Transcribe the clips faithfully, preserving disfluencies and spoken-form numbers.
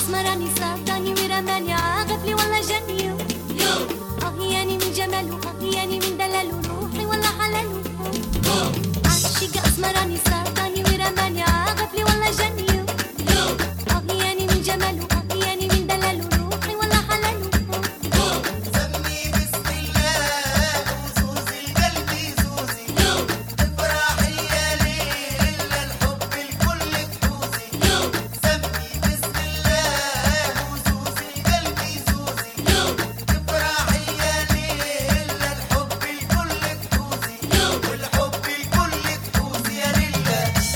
أسمرني ساطني ورماني عغفلي والله جني أغياني من جماله أغياني من دلاله روحي والله حلاله عاشق أسمرني ساطني ورماني عغفلي والله جني أغياني من جماله أغياني من دلاله روحي والله حلاله سمي بسم الله وزوزي القلب زوزي افرحي يا ليل الحب الكل تحوزي سمي بسم الله وزوزي القلب زوزي افرحي يا ليل الحب الكل تحوزي والحب الكل تحوزي يا لله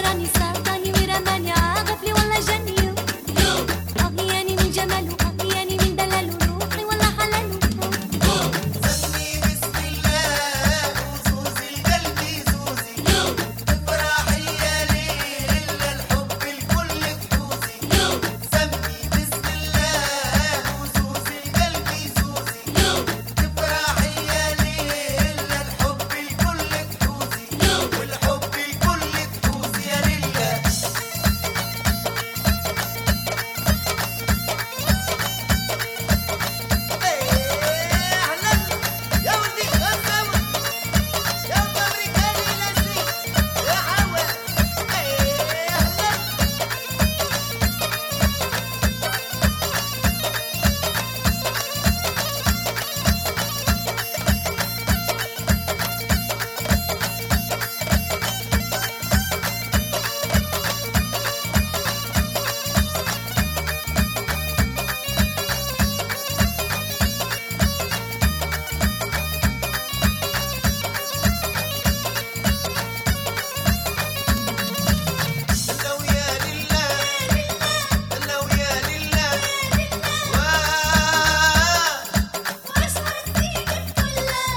أسمراني ساطاني ورماني عغفلي والله جنيو أغياني من جماله أغياني من دلاله روحي والله حلاله سمي بسم الله وزوزي القلب زوزي افرحي يا ليل إلا الحب الكل تحوزي سمي بسم الله وزوزي القلب زوزي افرحي يا ليل إلا الحب الكل تحوزي والحب الكل تحوزي يا لله اهلا يا ولدي غزاوي يا امريكاني لذيذ يا حوا اهلا هلا ويا لله هلا ويا لله واه وأشهر الزينة كلها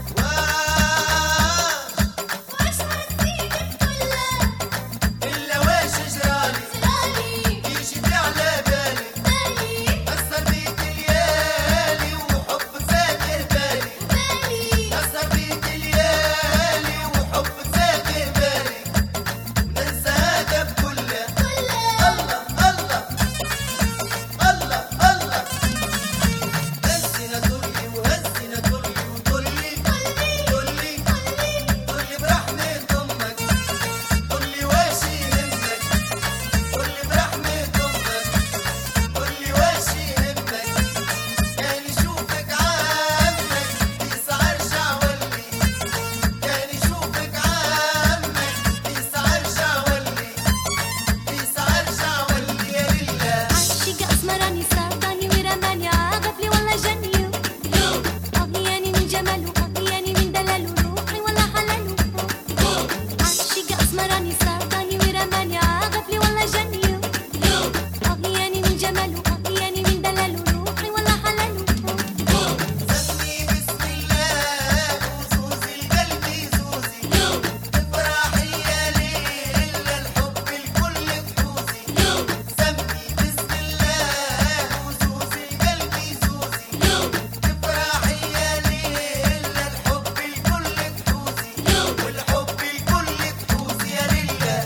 واه وأشهر الزينة كلها إلا واش جرالي جرالي يجي على بالي بالي أسهر بيك الليالي وحب ساكر بالي بالي أسهر بيك الليالي وحب ساكر بالي وننسى هذا بكله كلها الله الله الله الله هزنا تقولي وهزنا تقولي وتقولي تقولي تقولي برحمة أمك تقولي واش يهمك تقولي برحمة أمك تقولي واش يهمك كان يشوفك عمك يسعى رجع ولي كان يشوفك عمك يسعى رجع ولي يسعى رجع ولي يا لله عاشق أسمراني ساطاني ورماني عغفلي والله جنيو أغياني من جماله أغياني من دلاله روحي والله حلاله عاشق أسمراني ساطاني ورماني عغفلي والله جنيو أغياني من جماله أغياني من دلاله روحي والله حلاله سمي بسم الله وزوزي القلب زوزي افرحي يا ليل إلا الحب الكل تحوزي سمي بسم الله وزوزي القلب زوزي افرحي يا ليل إلا الحب الكل تحوزي والحب الكل تحوزي يا لله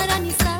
اسمراني